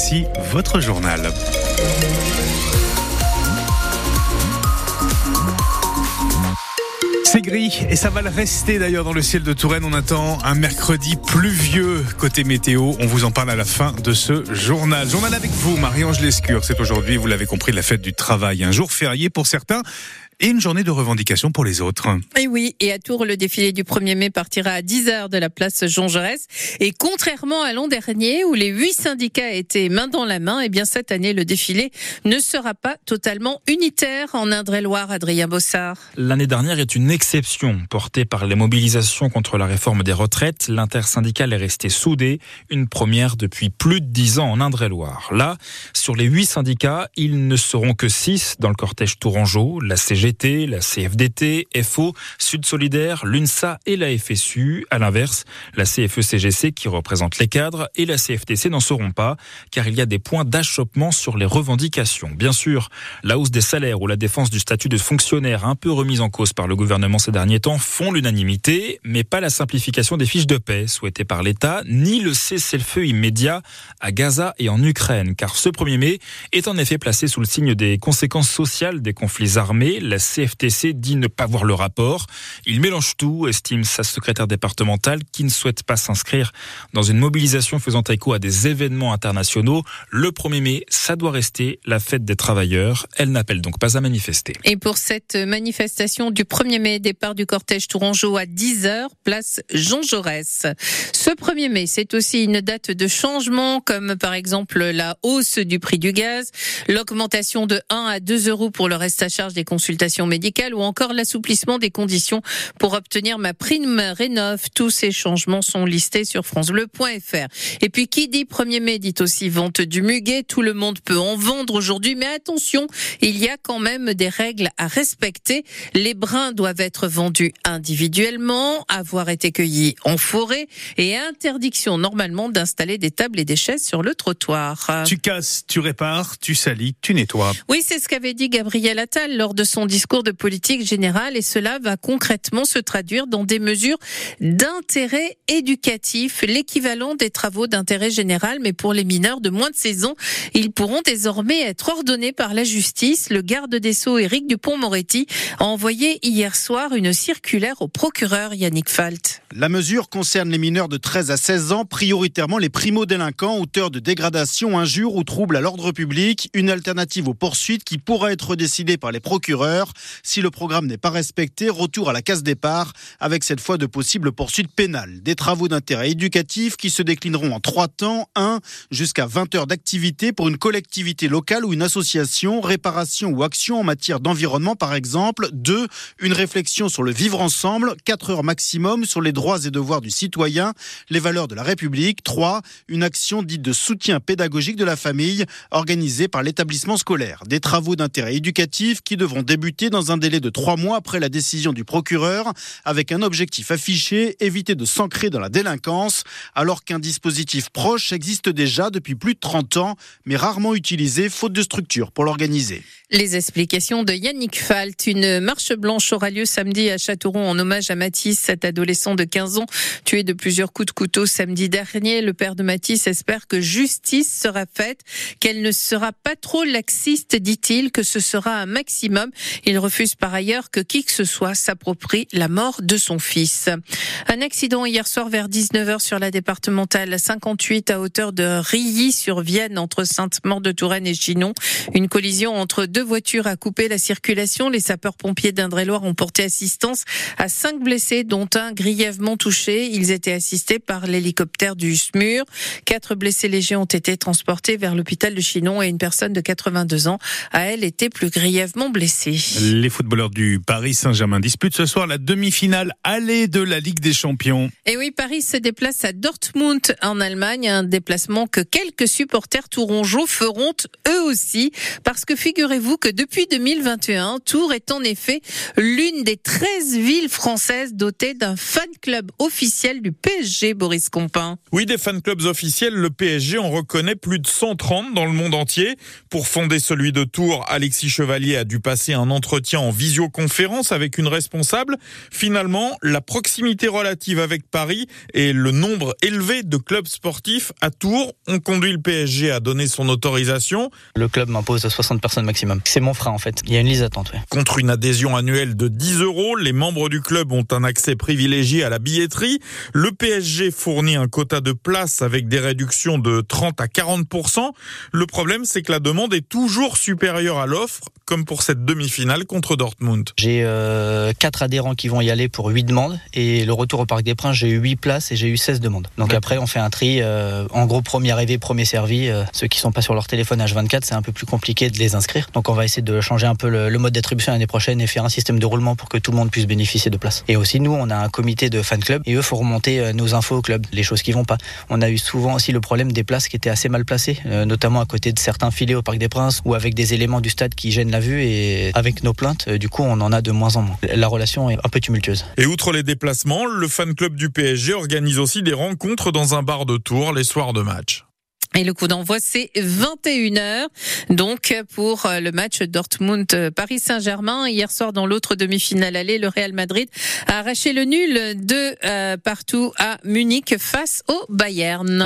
voici votre journal. C'est gris et ça va le rester d'ailleurs dans le ciel de Touraine. On attend un mercredi pluvieux côté météo. On vous en parle à la fin de ce journal. Journal avec vous, Marie-Ange Lescure. C'est aujourd'hui, vous l'avez compris, la fête du travail. Un jour férié pour certains et une journée de revendication pour les autres. Et oui, et à Tours, le défilé du 1er mai partira à 10h de la place Jean Jaurès. Et contrairement à l'an dernier, où les 8 syndicats étaient main dans la main, eh bien cette année, le défilé ne sera pas totalement unitaire en Indre-et-Loire. Adrien Bossard. L'année dernière est une exception. Portée par les mobilisations contre la réforme des retraites, l'intersyndicale est restée soudée, une première depuis plus de 10 ans en Indre-et-Loire. Là, sur les 8 syndicats, ils ne seront que 6 dans le cortège tourangeau, la CGT, la CFDT, FO, Sud Solidaire, l'UNSA et la FSU. À l'inverse, la CFE-CGC, qui représente les cadres, et la CFTC n'en seront pas, car il y a des points d'achoppement sur les revendications. Bien sûr, la hausse des salaires ou la défense du statut de fonctionnaire, un peu remise en cause par le gouvernement ces derniers temps, font l'unanimité, mais pas la simplification des fiches de paix souhaitées par l'État, ni le cessez-le-feu immédiat à Gaza et en Ukraine, car ce 1er mai est en effet placé sous le signe des conséquences sociales des conflits armés. La CFTC dit ne pas voir le rapport. Il mélange tout, estime sa secrétaire départementale, qui ne souhaite pas s'inscrire dans une mobilisation faisant écho à des événements internationaux. Le 1er mai, ça doit rester la fête des travailleurs. Elle n'appelle donc pas à manifester. Et pour cette manifestation du 1er mai, départ du cortège tourangeau à 10h, place Jean Jaurès. Ce 1er mai, c'est aussi une date de changement, comme par exemple la hausse du prix du gaz, l'augmentation de 1 à 2 euros pour le reste à charge des consultations médicales ou encore l'assouplissement des conditions pour obtenir ma prime Rénov'. Tous ces changements sont listés sur francebleu.fr. Et puis qui dit 1er mai dit aussi vente du muguet. Tout le monde peut en vendre aujourd'hui, mais attention, il y a quand même des règles à respecter. Les brins doivent être vendus individuellement, avoir été cueillis en forêt et interdiction normalement d'installer des tables et des chaises sur le trottoir. Tu casses, tu répares, tu salis, tu nettoies. Oui, c'est ce qu'avait dit Gabriel Attal lors de son discours de politique générale, et cela va concrètement se traduire dans des mesures d'intérêt éducatif, l'équivalent des travaux d'intérêt général, mais pour les mineurs de moins de 16 ans. Ils pourront désormais être ordonnés par la justice. Le garde des Sceaux, Éric Dupond-Moretti, a envoyé hier soir une circulaire au procureur Yannick Falt. La mesure concerne les mineurs de 13 à 16 ans, prioritairement les primo-délinquants, auteurs de dégradations, injures ou troubles à l'ordre public. Une alternative aux poursuites qui pourra être décidée par les procureurs. Si le programme n'est pas respecté, retour à la case départ, avec cette fois de possibles poursuites pénales. Des travaux d'intérêt éducatif qui se déclineront en 3 temps. 1, jusqu'à 20 heures d'activité pour une collectivité locale ou une association, réparation ou action en matière d'environnement par exemple. 2, une réflexion sur le vivre ensemble, 4 heures maximum sur les droits et devoirs du citoyen, les valeurs de la République. 3, une action dite de soutien pédagogique de la famille, organisée par l'établissement scolaire. Des travaux d'intérêt éducatif qui devront débuter dans un délai de 3 mois après la décision du procureur, avec un objectif affiché, éviter de s'ancrer dans la délinquance, alors qu'un dispositif proche existe déjà depuis plus de 30 ans, mais rarement utilisé, faute de structure pour l'organiser. Les explications de Yannick Falt. Une marche blanche aura lieu samedi à Châteauroux en hommage à Mathis, cet adolescent de 15 ans, tué de plusieurs coups de couteau samedi dernier. Le père de Mathis espère que justice sera faite, qu'elle ne sera pas trop laxiste, dit-il, que ce sera un maximum. Il refuse par ailleurs que qui que ce soit s'approprie la mort de son fils. Un accident hier soir vers 19h sur la départementale 58 à hauteur de Rilly-sur-Vienne entre Sainte-Maure-de-Touraine et Chinon. Une collision entre 2 voitures a coupé la circulation. Les sapeurs-pompiers d'Indre-et-Loire ont porté assistance à 5 blessés, dont un grièvement touché. Ils étaient assistés par l'hélicoptère du SMUR. 4 blessés légers ont été transportés vers l'hôpital de Chinon et une personne de 82 ans a, elle, été plus grièvement blessée. Les footballeurs du Paris Saint-Germain disputent ce soir la demi-finale aller de la Ligue des Champions. Et oui, Paris se déplace à Dortmund en Allemagne, un déplacement que quelques supporters tourangeaux feront eux aussi, parce que figurez-vous que depuis 2021, Tours est en effet l'une des 13 villes françaises dotées d'un fan club clubs officiels du PSG, Boris Compin. Oui, des fan clubs officiels, le PSG en reconnaît plus de 130 dans le monde entier. Pour fonder celui de Tours, Alexis Chevalier a dû passer un entretien en visioconférence avec une responsable. Finalement, la proximité relative avec Paris et le nombre élevé de clubs sportifs à Tours ont conduit le PSG à donner son autorisation. Le club m'impose 60 personnes maximum. C'est mon frein en fait. Il y a une liste d'attente. Ouais. Contre une adhésion annuelle de 10 €, les membres du club ont un accès privilégié à la billetterie. Le PSG fournit un quota de places avec des réductions de 30 à 40%. Le problème, c'est que la demande est toujours supérieure à l'offre, comme pour cette demi-finale contre Dortmund. J'ai 4 adhérents qui vont y aller pour 8 demandes et le retour au Parc des Princes, j'ai eu 8 places et j'ai eu 16 demandes. Donc après, on fait un tri. En gros, premier arrivé, premier servi. Ceux qui sont pas sur leur téléphone H24, c'est un peu plus compliqué de les inscrire. Donc on va essayer de changer un peu le mode d'attribution l'année prochaine et faire un système de roulement pour que tout le monde puisse bénéficier de places. Et aussi, nous, on a un comité de fan club et eux, faut remonter nos infos au club, les choses qui vont pas. On a eu souvent aussi le problème des places qui étaient assez mal placées, notamment à côté de certains filets au Parc des Princes ou avec des éléments du stade qui gênent la vue, et avec nos plaintes, du coup, on en a de moins en moins. La relation est un peu tumultueuse. Et outre les déplacements, le fan club du PSG organise aussi des rencontres dans un bar de Tours les soirs de match. Et le coup d'envoi, c'est 21h. Donc, pour le match Dortmund-Paris Saint-Germain. Hier soir, dans l'autre demi-finale aller, le Real Madrid a arraché le nul de partout à Munich face au Bayern.